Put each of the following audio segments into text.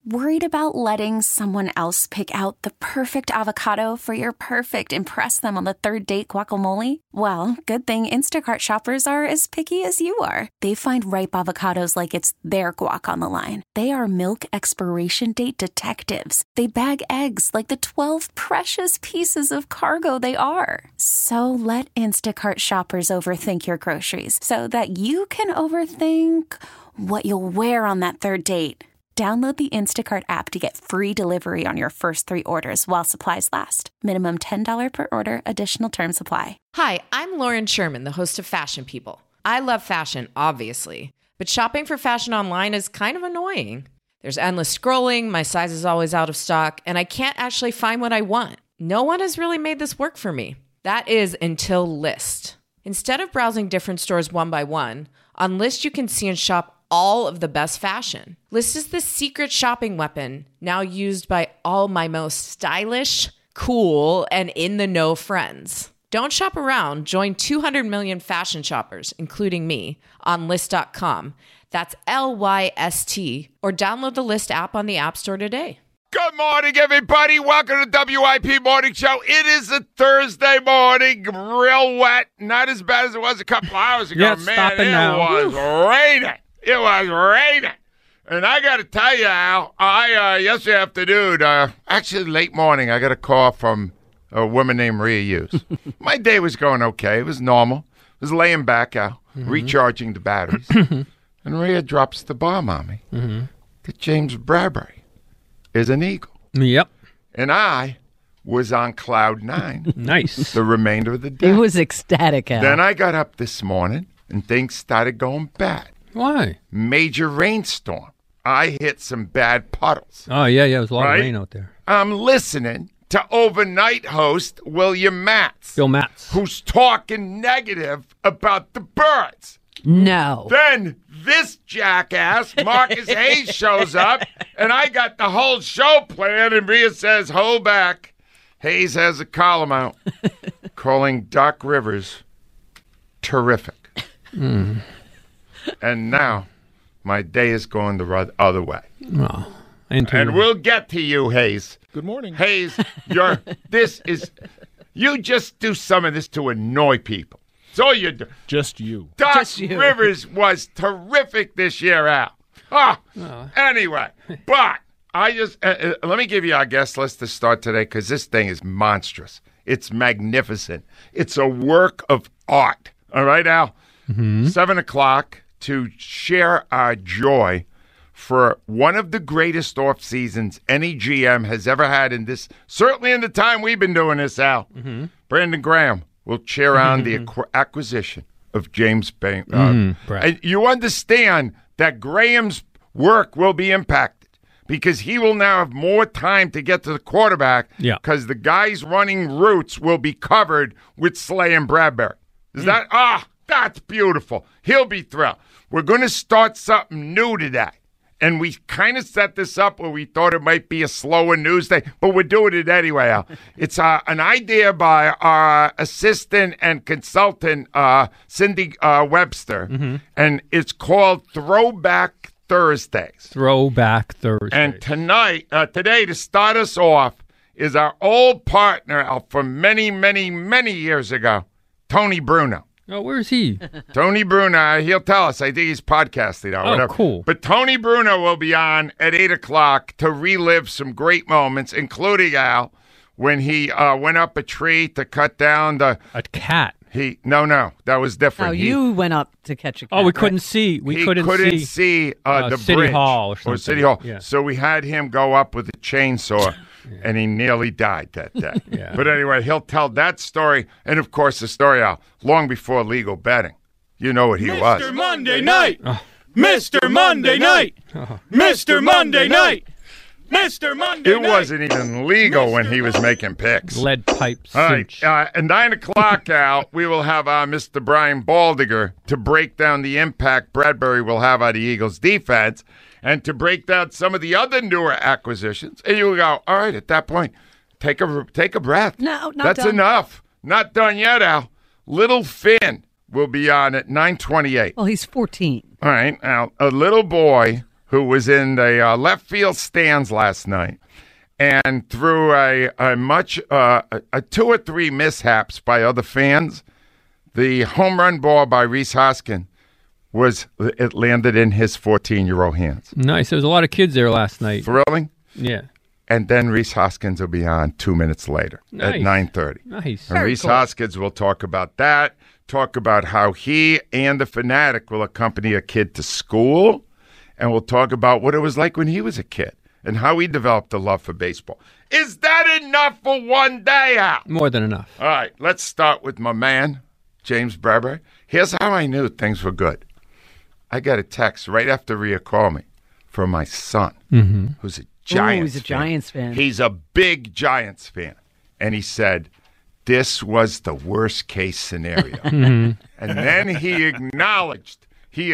Worried about letting someone else pick out the perfect avocado for your perfect impress them on the third date guacamole? Well, good thing Instacart shoppers are as picky as you are. They find ripe avocados like it's their guac on the line. They are milk expiration date detectives. They bag eggs like the 12 precious pieces of cargo they are. So let Instacart shoppers overthink your groceries so that you can overthink what you'll wear on that third date. Download the Instacart app to get free delivery on your first 3 orders while supplies last. Minimum $10 per order. Additional terms apply. Hi, I'm Lauren Sherman, the host of Fashion People. I love fashion, obviously, but shopping for fashion online is kind of annoying. There's endless scrolling, my size is always out of stock, and I can't actually find what I want. No one has really made this work for me. That is until Lyst. Instead of browsing different stores one by one, on Lyst you can see and shop all of the best fashion. Lyst is the secret shopping weapon now used by all my most stylish, cool, and in-the-know friends. Don't shop around. Join 200 million fashion shoppers, including me, on Lyst.com. That's Lyst, or download the Lyst app on the App Store today. Good morning, everybody. Welcome to WIP Morning Show. It is a Thursday morning, real wet. Not as bad as it was a couple hours ago. Yeah, Man, it was raining. It was raining. And I got to tell you, Al, yesterday afternoon, actually late morning, I got a call from a woman named Rhea Hughes. My day was going okay. It was normal. I was laying back, Al, recharging the batteries. And Rhea drops the bomb on me that James Bradbury is an Eagle. Yep. And I was on cloud 9. Nice. The remainder of the day. He was ecstatic, Al. Then I got up this morning, and things started going bad. Why? Major rainstorm. I hit some bad puddles. Oh, yeah, there was a lot of rain out there. I'm listening to overnight host William Matz. Bill Matz. Who's talking negative about the birds. No. Then this jackass, Marcus Hayes, shows up, and I got the whole show planned, and Rhea says, hold back. Hayes has a column out calling Doc Rivers terrific. And now my day is going the other way. Oh, and we'll get to you, Hayes. Good morning. Hayes, you just do some of this to annoy people. That's all you do. Just you. Doc Rivers was terrific this year, Al. Anyway, but I just, let me give you our guest list to start today because this thing is monstrous. It's magnificent. It's a work of art. All right, Al? 7 o'clock. To share our joy for one of the greatest off seasons any GM has ever had in this, certainly in the time we've been doing this, Al. Brandon Graham will cheer on the acquisition of James Bain. And you understand that Graham's work will be impacted because he will now have more time to get to the quarterback because the guys running routes will be covered with Slay and Bradbury. Is that, that's beautiful. He'll be thrilled. We're going to start something new today. And we kind of set this up where we thought it might be a slower news day, but we're doing it anyway, Al. It's an idea by our assistant and consultant, Cindy Webster, and it's called Throwback Thursdays. Throwback Thursdays. And today, to start us off, is our old partner, Al, from many, many, many years ago, Tony Bruno. Oh, where is he? Tony Bruno, he'll tell us. I think he's podcasting now. Whatever. Cool. But Tony Bruno will be on at 8 o'clock to relive some great moments, including, Al, when he went up a tree to cut down a cat. No, that was different. Oh, you went up to catch a cat. Oh, we couldn't see. We couldn't see the City bridge Hall or something. City Hall. Yeah. So we had him go up with a chainsaw. And he nearly died that day. But anyway, he'll tell that story. And, of course, the story out long before legal betting. You know what he was. Mr. Monday Night! Mr. Monday Night! Mr. Monday Night! Mr. Monday Night! It wasn't even legal when he was making picks. Lead pipe All cinch. right. At 9 o'clock, Al, we will have Mr. Brian Baldinger to break down the impact Bradbury will have on the Eagles' defense. And to break down some of the other newer acquisitions. And you go, all right, at that point, take a breath. No, not That's done. enough. Not done yet, Al. Little Finn will be on at 9:28. Well, he's 14. All right, Al, a little boy who was in the left field stands last night, and through a 2 or 3 mishaps by other fans, the home run ball by Rhys Hoskins it landed in his 14-year-old hands. Nice. There was a lot of kids there last night. Thrilling. Yeah. And then Rhys Hoskins will be on 2 minutes later at 9:30. Nice. And Rhys Hoskins will talk about that, talk about how he and the Fanatic will accompany a kid to school, and we'll talk about what it was like when he was a kid and how he developed a love for baseball. Is that enough for one day, Al? More than enough. All right, let's start with my man, James Bradbury. Here's how I knew things were good. I got a text right after Rhea called me from my son, who's a Giants he's a Giants fan. He's a big Giants fan. And he said, this was the worst case scenario. And then he acknowledged,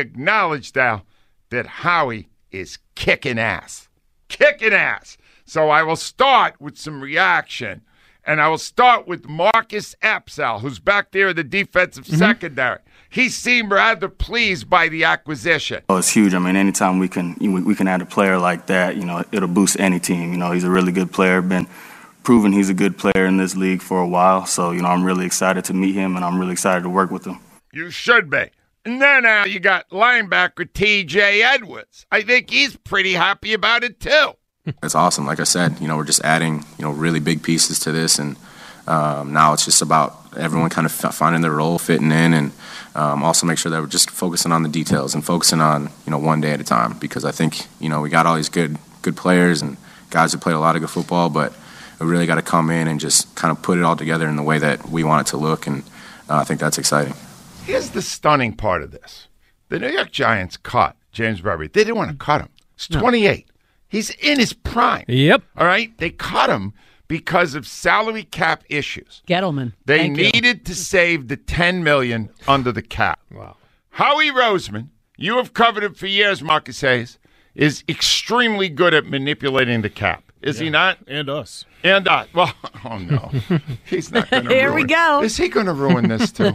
Al, that Howie is kicking ass. Kicking ass. So I will start with some reaction. And I will start with Marcus Epps, Al, who's back there in the defensive secondary. He seemed rather pleased by the acquisition. Oh, it's huge. I mean, anytime we can add a player like that, it'll boost any team. He's a really good player, been proven he's a good player in this league for a while. So, I'm really excited to meet him, and I'm really excited to work with him. You should be. And then now you got linebacker T.J. Edwards. I think he's pretty happy about it, too. It's awesome. Like I said, we're just adding, really big pieces to this, and now it's just about everyone kind of finding their role, fitting in, and also make sure that we're just focusing on the details and focusing on, one day at a time, because I think, we got all these good players and guys who played a lot of good football, but we really got to come in and just kind of put it all together in the way that we want it to look, and I think that's exciting. Here's the stunning part of this. The New York Giants cut James Bradbury. They didn't want to cut him. He's 28. He's in his prime. Yep. All right? They cut him because of salary cap issues. Gettleman. They needed to save the $10 million under the cap. Wow. Howie Roseman, you have covered him for years, Marcus Hayes, is extremely good at manipulating the cap. Is he not? And us. And us. Well, oh no. He's not going to Here we go. Is he going to ruin this too?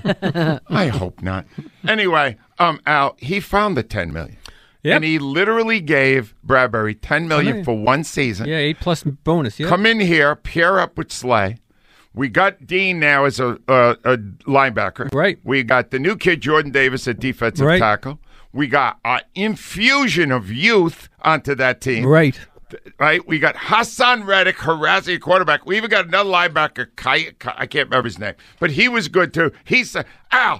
I hope not. Anyway, Al, he found the $10 million. Yep. And he literally gave Bradbury $10 million for one season. Yeah, 8+ bonus. Yeah. Come in here, pair up with Slay. We got Dean now as a linebacker. Right. We got the new kid, Jordan Davis, at defensive tackle. We got an infusion of youth onto that team. Right. Right. We got Hassan Reddick harassing quarterback. We even got another linebacker, I can't remember his name, but he was good too. He said, Al,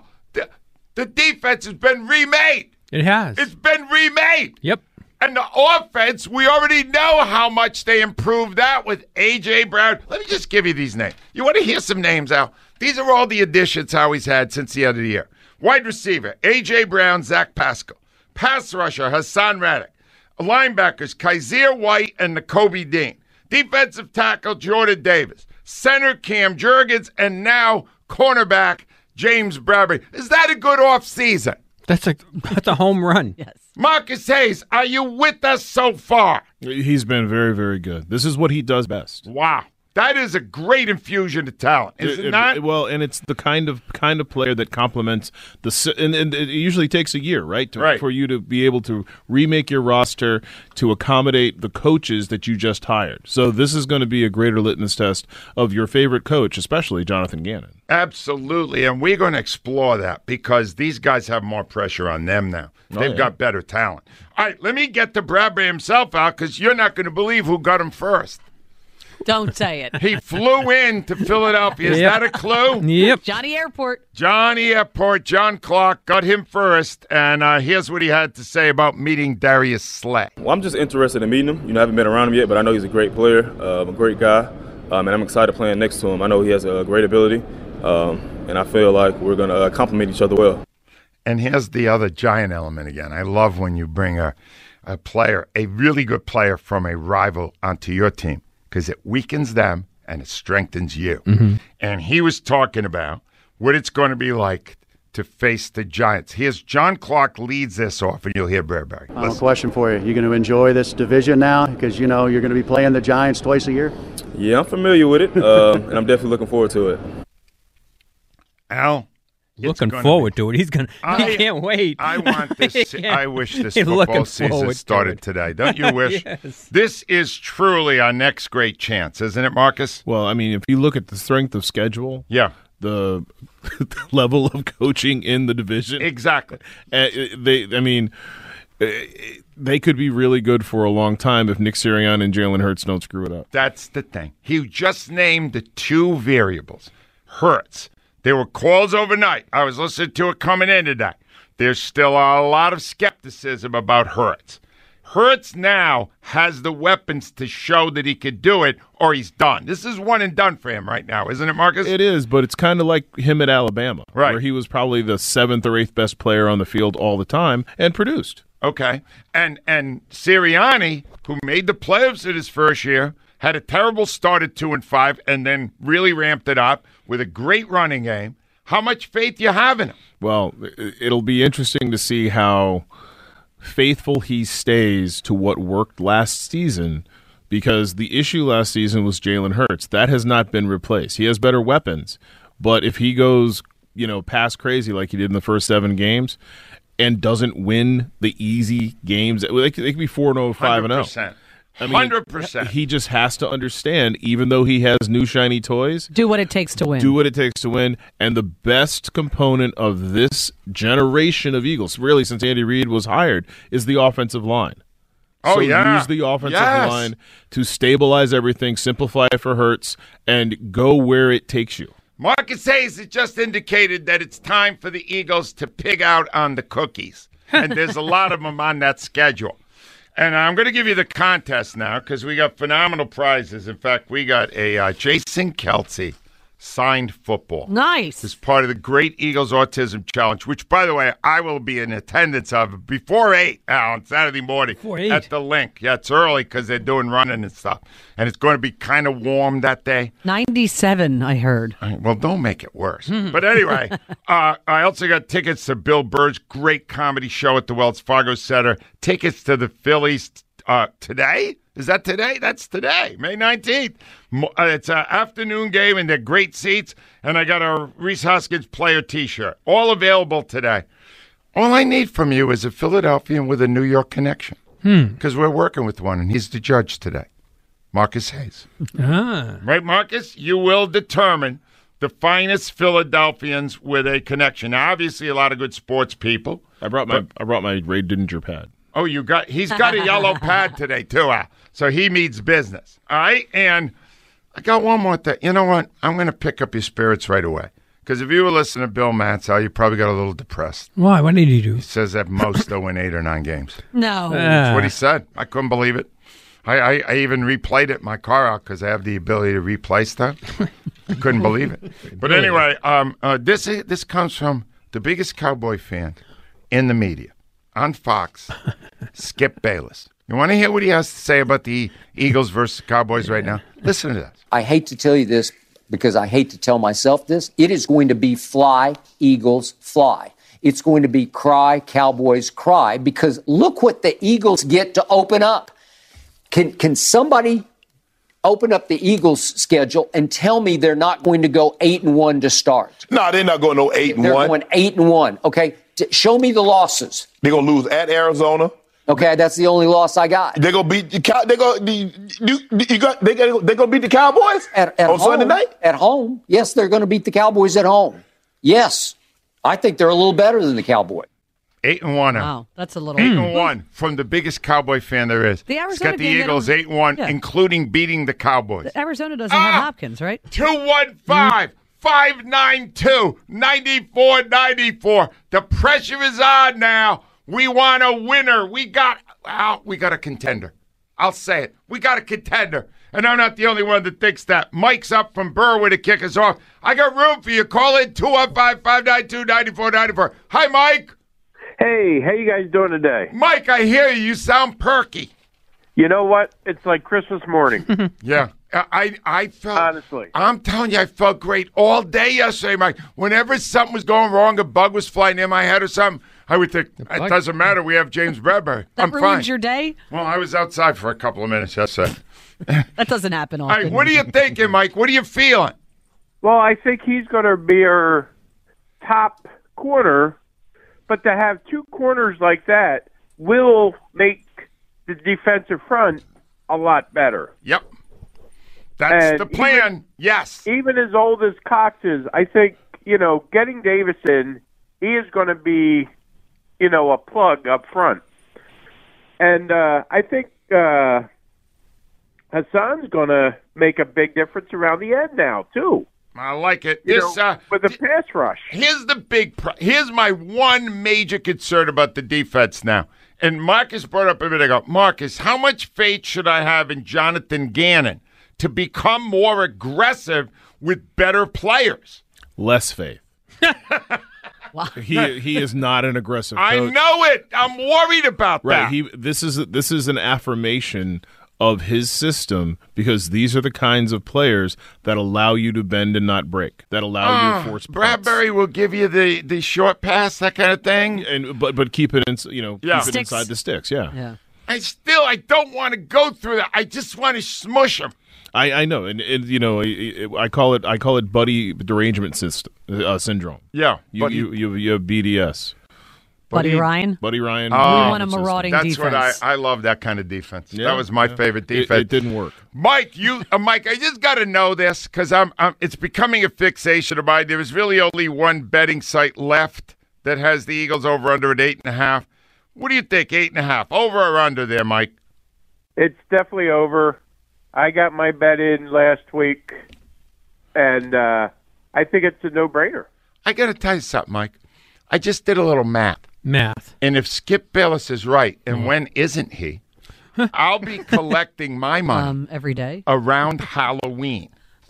the defense has been remade. It has. It's been remade. Yep. And the offense, we already know how much they improved that with A.J. Brown. Let me just give you these names. You want to hear some names, Al? These are all the additions Howie's had since the end of the year. Wide receiver, A.J. Brown, Zach Pascal. Pass rusher, Hassan Reddick. Linebackers, Kaiser White and Nakobe Dean. Defensive tackle, Jordan Davis. Center, Cam Jurgens. And now cornerback, James Bradbury. Is that a good offseason? That's a home run. Yes. Marcus Hayes, are you with us so far? He's been very, very good. This is what he does best. Wow. That is a great infusion of talent, is it not? Well, and it's the kind of player that complements and it usually takes a year, right? For you to be able to remake your roster to accommodate the coaches that you just hired. So this is going to be a greater litmus test of your favorite coach, especially Jonathan Gannon. Absolutely, and we're going to explore that because these guys have more pressure on them now. They've got better talent. All right, let me get to Bradbury himself out because you're not going to believe who got him first. Don't say it. He flew in to Philadelphia. Is that a clue? Yep. Johnny Airport. Johnny Airport, John Clark got him first, and here's what he had to say about meeting Darius Slay. Well, I'm just interested in meeting him. I haven't been around him yet, but I know he's a great player, a great guy, and I'm excited playing next to him. I know he has a great ability, and I feel like we're going to complement each other well. And here's the other Giant element again. I love when you bring a player, a really good player from a rival onto your team, because it weakens them and it strengthens you. Mm-hmm. And he was talking about what it's going to be like to face the Giants. Here's John Clark leads this off, and you'll hear Bradbury. Final question for you. You going to enjoy this division now because you know you're going to be playing the Giants twice a year? Yeah, I'm familiar with it, and I'm definitely looking forward to it. Al, Looking forward to it. He can't wait. I want this. I wish this football season started today. Don't you wish? Yes. This is truly our next great chance, isn't it, Marcus? Well, I mean, if you look at the strength of schedule, the level of coaching in the division, exactly. They could be really good for a long time if Nick Sirianni and Jalen Hurts don't screw it up. That's the thing. He just named the two variables. Hurts. There were calls overnight. I was listening to it coming in today. There's still a lot of skepticism about Hurts. Hurts now has the weapons to show that he could do it, or he's done. This is one and done for him right now, isn't it, Marcus? It is, but it's kind of like him at Alabama, right, where he was probably the 7th or 8th best player on the field all the time and produced. Okay. And Sirianni, who made the playoffs in his first year, had a terrible start at 2-5 and then really ramped it up with a great running game. How much faith do you have in him? Well, it'll be interesting to see how faithful he stays to what worked last season, because the issue last season was Jalen Hurts. That has not been replaced. He has better weapons, but if he goes, past crazy like he did in the first 7 games and doesn't win the easy games, they could be 4-0, 5-0. 100%. He just has to understand, even though he has new shiny toys, do what it takes to win. Do what it takes to win. And the best component of this generation of Eagles, really since Andy Reid was hired, is the offensive line. Oh, yeah. Use the offensive line to stabilize everything, simplify it for Hurts, and go where it takes you. Marcus Hayes has just indicated that it's time for the Eagles to pig out on the cookies. And there's a lot of them on that schedule. And I'm going to give you the contest now because we got phenomenal prizes. In fact, we got a Jason Kelce signed football. Nice. As part of the Great Eagles Autism Challenge, which, by the way, I will be in attendance of before 8 on Saturday morning at the Link. Yeah, it's early because they're doing running and stuff. And it's going to be kind of warm that day. 97, I heard. Well, don't make it worse. But anyway, I also got tickets to Bill Burr's great comedy show at the Wells Fargo Center. Tickets to the Phillies today. Is that today? That's today, May 19th. It's an afternoon game, and they're great seats. And I got a Reese Hoskins player T-shirt. All available today. All I need from you is a Philadelphian with a New York connection. Because we're working with one, and he's the judge today. Marcus Hayes. Right, Marcus? You will determine the finest Philadelphians with a connection. Now, obviously, a lot of good sports people. I brought my Ray Didinger pad. Oh, he's got a yellow pad today, too, Al. So he means business. All right? And I got one more thing. You know what? I'm going to pick up your spirits right away. Because if you were listening to Bill Mansell, you probably got a little depressed. Why? What did he do? He says that most they'll win 8 or 9 games. No. That's what he said. I couldn't believe it. I even replayed it in my car out because I have the ability to replay stuff. I couldn't believe it. But anyway, this comes from the biggest Cowboy fan in the media. On Fox, Skip Bayless. You want to hear what he has to say about the Eagles versus Cowboys right now? Listen to this. I hate to tell you this because I hate to tell myself this. It is going to be fly, Eagles, fly. It's going to be cry, Cowboys, cry, because look what the Eagles get to open up. Can somebody open up the Eagles' schedule and tell me they're not going to go 8-1 to start? No, they're not going to go 8-1. They're going 8-1. Okay, show me the losses. They're going to lose at Arizona. Okay, that's the only loss I got. They're going to beat they're going to beat the Cowboys at on home, Sunday night? At home. Yes, they're going to beat the Cowboys at home. Yes. I think they're a little better than the Cowboys. 8-1. Wow, that's a little 8-1 from the biggest Cowboy fan there is. The Arizona it's got the game, Eagles 8-1, including beating the Cowboys. Arizona doesn't have Hopkins, right? 215-592-9494. The pressure is on now. We want a winner. We got a contender. I'll say it. We got a contender. And I'm not the only one that thinks that. Mike's up from Burwood to kick us off. I got room for you. Call in 215-592-9494. Hi, Mike. Hey, how you guys doing today? Mike, I hear you. You sound perky. You know what? It's like Christmas morning. Yeah. I felt, honestly, I'm telling you, I felt great all day yesterday, Mike. Whenever something was going wrong, a bug was flying in my head or something, I would think, it doesn't matter. We have James Bradbury. That I'm fine. ruins your day? Well, I was outside for a couple of minutes yesterday. That doesn't happen often. All right, what are you thinking, Mike? What are you feeling? Well, I think he's going to be our top corner, but to have two corners like that will make the defensive front a lot better. Yep. That's the plan. Yes. Even as old as Cox is, I think, getting Davis in, he is going to be, a plug up front. And I think Hassan's going to make a big difference around the end now, too. I like it. With the pass rush. Here's the here's my one major concern about the defense now. And Marcus brought up a minute ago. Marcus, how much faith should I have in Jonathan Gannon to become more aggressive with better players? Less faith. He is not an aggressive coach. I know it. I'm worried about that. Right. This is an affirmation of his system, because these are the kinds of players that allow you to bend and not break, that allow you to force punts. Bradbury will give you the short pass, that kind of thing, and but keep it in, keep it inside the sticks. Yeah. I don't want to go through that. I just want to smush them. I know, and I call it buddy derangement syndrome. Yeah, you have BDS. Buddy Ryan. Buddy Ryan. We want a marauding defense. That's what I love, that kind of defense. Yeah, that was my favorite defense. It didn't work. Mike, Mike, I just got to know this because it's becoming a fixation of mine. There was really only one betting site left that has the Eagles over under at 8.5. What do you think, 8.5? Over or under there, Mike? It's definitely over. I got my bet in last week, and I think it's a no-brainer. I got to tell you something, Mike. I just did a little math. And if Skip Bayless is right, and when isn't he, I'll be collecting my money every day around Halloween.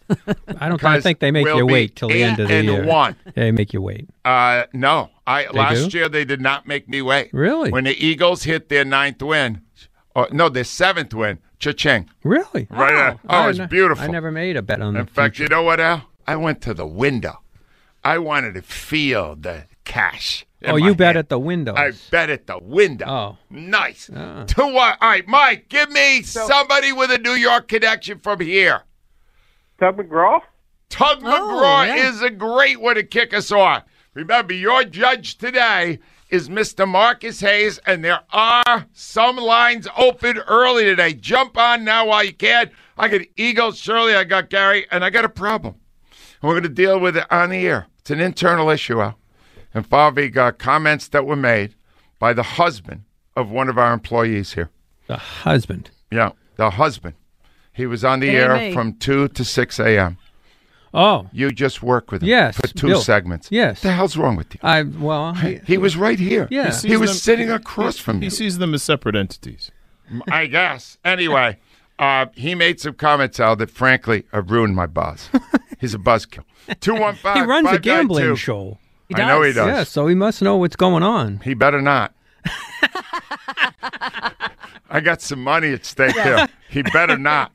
I think they make you wait till the end of the year. 8-1. They make you wait. No. Last year they did not make me wait. Really? When the Eagles hit their 9th win, their 7th win, cha-ching. Really? Right. Oh, it's beautiful. I never made a bet on that. In fact, you know what, Al? I went to the window. I wanted to feel the cash. Oh, you bet at the window. I bet at the window. Oh. Nice. 2-1. All right, Mike, give me somebody with a New York connection from here. Tug McGraw? Tug McGraw is a great one to kick us off. Remember, your judge today is Mr. Marcus Hayes, and there are some lines open early today. Jump on now while you can. I got Eagles, Shirley, I got Gary, and I got a problem. And we're going to deal with it on the air. It's an internal issue, Al. Involving comments that were made by the husband of one of our employees here. The husband? Yeah, the husband. He was on the air from 2 to 6 a.m. Oh. You just worked with him for 2 segments. Yes. What the hell's wrong with you? He was right here. Yeah. He was sitting across from you. He sees them as separate entities. I guess. Anyway, he made some comments, Al, that frankly have ruined my buzz. He's a buzzkill. 215. He runs a gambling show. I know he does. Yeah, so he must know what's going on. He better not. I got some money at stake here. He better not.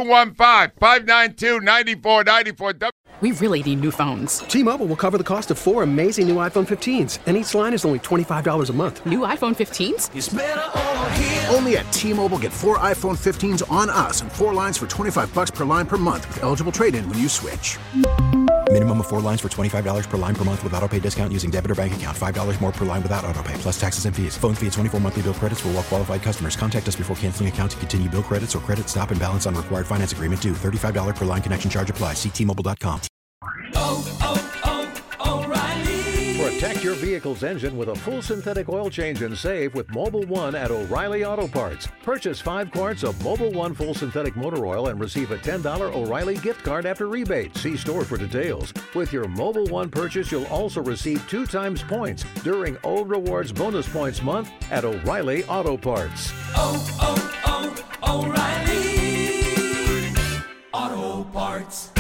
215-592-9494. We really need new phones. T-Mobile will cover the cost of 4 amazing new iPhone 15s, and each line is only $25 a month. New iPhone 15s? It's better over here. Only at T-Mobile, get 4 iPhone 15s on us and 4 lines for $25 per line per month with eligible trade-in when you switch. Minimum of 4 lines for $25 per line per month with autopay discount using debit or bank account. $5 more per line without autopay, plus taxes and fees. Phone fee at 24 monthly bill credits for well-qualified customers. Contact us before canceling account to continue bill credits or credit stop and balance on required finance agreement due. $35 per line connection charge applies. See T-Mobile.com. O'Reilly. Protect your vehicle's engine with a full synthetic oil change and save with Mobil 1 at O'Reilly Auto Parts. Purchase 5 quarts of Mobil 1 full synthetic motor oil and receive a $10 O'Reilly gift card after rebate. See store for details. With your Mobil 1 purchase, you'll also receive 2 times points during O Rewards Bonus Points Month at O'Reilly Auto Parts. O'Reilly Auto Parts.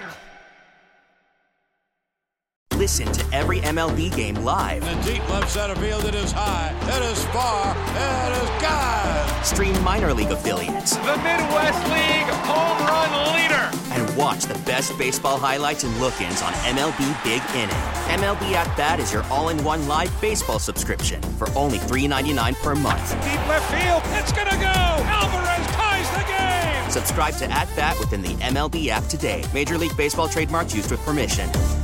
Listen to every MLB game live. In the deep left center field, it is high, it is far, it is gone. Stream minor league affiliates. The Midwest League home run leader. And watch the best baseball highlights and look-ins on MLB Big Inning. MLB At Bat is your all-in-one live baseball subscription for only $3.99 per month. Deep left field, it's gonna go. Alvarez ties the game. Subscribe to At Bat within the MLB app today. Major League Baseball trademarks used with permission.